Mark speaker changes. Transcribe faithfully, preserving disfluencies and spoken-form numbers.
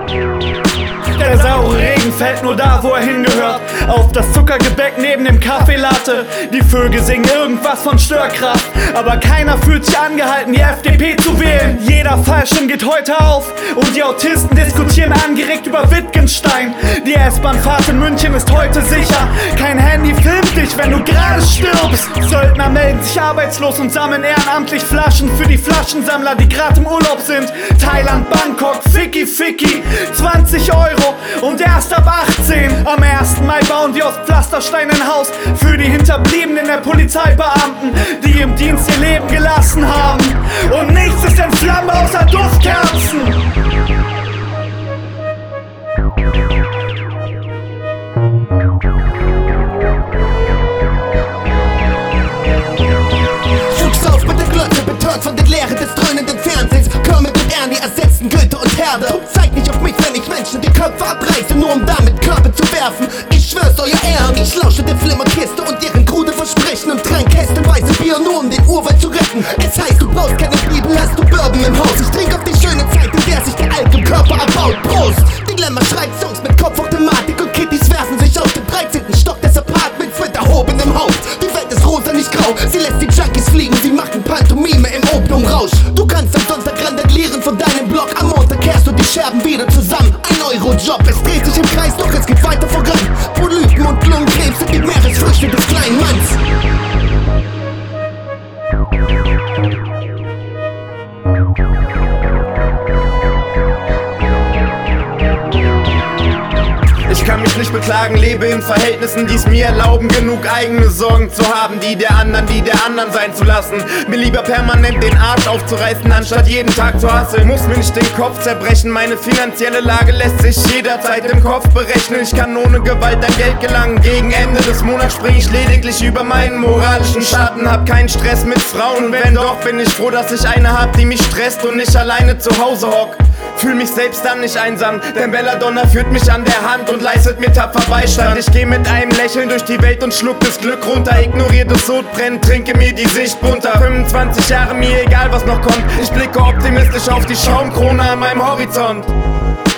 Speaker 1: Der saure Regen fällt nur da, wo er hingehört. Auf das Zuckergebäck neben dem Kaffeelatte. Die Vögel singen irgendwas von Störkraft, aber keiner fühlt sich angehalten, die F D P zu wählen. Jeder Fallschirm geht heute auf und die Autisten diskutieren angeregt über Wittgenstein. Die S-Bahn-Fahrt in München ist heute sicher. Kein Handy filmt dich, wenn du gerade stirbst. Söldner melden sich arbeitslos und sammeln ehrenamtlich Flaschen für die Flaschensammler, die gerade im Urlaub sind. Thailand, Bangkok, Ficky Ficky, zwanzig Euro und erst ab achtzehn. Am ersten Mai bauen die aus Pflasterstein ein Haus für die Hinterbliebenen der Polizeibeamten, die im Dienst ihr Leben gelassen haben. Und nichts ist in Flammen außer Duftkerzen.
Speaker 2: Wuchs auf mit der Glotze, betört von den Leeren des dröhnenden Fernsehens. Kermit und Ernie ersetzen Goethe und Herder. Drum zeigt nicht auf mich, wenn ich Menschen die Köpfe abreiße, nur um damit Körbe zu werfen. Ich schwör's, euer Ehren, ich lausche der Flimmerkiste und ihren krude Versprechen und tränk kästenweise Bier, nur um den Urwald zu retten. Es heißt, du brauchst keine Bibel, hast du Bourbon im Haus. Ich trink auf die schöne Zeit, in der sich der Alk im Körper abbaut. Prost! Dilemma schreibt Songs mit Kopf auf Thematik und Kittys werfen sich aus dem dreizehnten Stock des Apartments mit erhobenem Haupt. Die Welt ist rosa, nicht grau, sie lässt die Junkies fliegen, sie machen Pantomime im Opiumrausch. Du kannst am Sonntag randalieren von deinem Block, am Montag kehrst du die Scherben wieder zusammen. Ein Euro-Job, es dreht sich im Kreis, doch es geht weiter voran. Polypen und Lungenkrebs sind die Meeresfrüchte des kleinen Manns.
Speaker 3: Ich kann mich nicht beklagen, lebe in Verhältnissen, die es mir erlauben, genug eigene Sorgen zu haben, die der anderen, die der anderen sein zu lassen. Mir lieber permanent den Arsch aufzureißen, anstatt jeden Tag zu hasseln. Muss mir nicht den Kopf zerbrechen, meine finanzielle Lage lässt sich jederzeit im Kopf berechnen. Ich kann ohne Gewalt an Geld gelangen, gegen Ende des Monats spring ich lediglich über meinen moralischen Schatten. Hab keinen Stress mit Frauen, und wenn doch, bin ich froh, dass ich eine hab, die mich stresst und nicht alleine zu Hause hock. Fühl mich selbst dann nicht einsam, denn Belladonna führt mich an der Hand und leistet mir tapfer Beistand. Ich geh mit einem Lächeln durch die Welt und schluck das Glück runter, ignoriere das Sodbrennen, trinke mir die Sicht bunter. fünfundzwanzig Jahre, mir egal was noch kommt, ich blicke optimistisch auf die Schaumkrone an meinem Horizont.